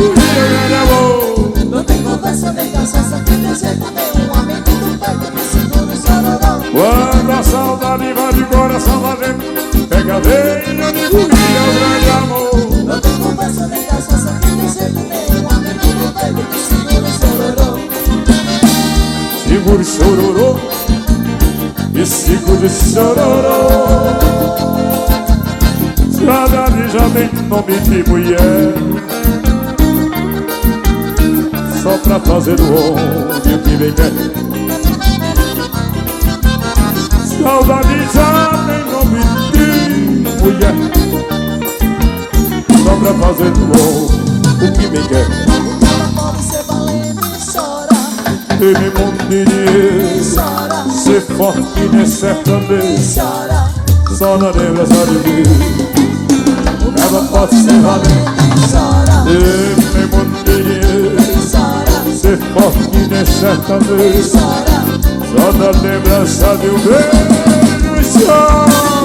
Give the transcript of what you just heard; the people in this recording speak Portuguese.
folia, grande amor. Não tem conversa nem cansaça que tem jeito nenhum. A menina pega me segura o chororão. Quando a saudade invade o coração da gente, pega a veia de folia, grande amor. Não tem conversa nem cansaça que tem jeito nenhum. A menina pega me segura o chororão. Segura o chororô e segura o chororô. Saudade já tem nome de mulher, só pra fazer do homem o que bem quer. Saudade já tem nome de mulher, só pra fazer do homem o que bem quer. Ela pode ser valente e chorar, Ter muito dinheiro, chora, ser forte nessa vez, chora. só na lembrança de mim. Ela pode ser valente, Chora, ter muito dinheiro, chora, ser forte nessa vez, chora. só na lembrança de um beijo. Chora.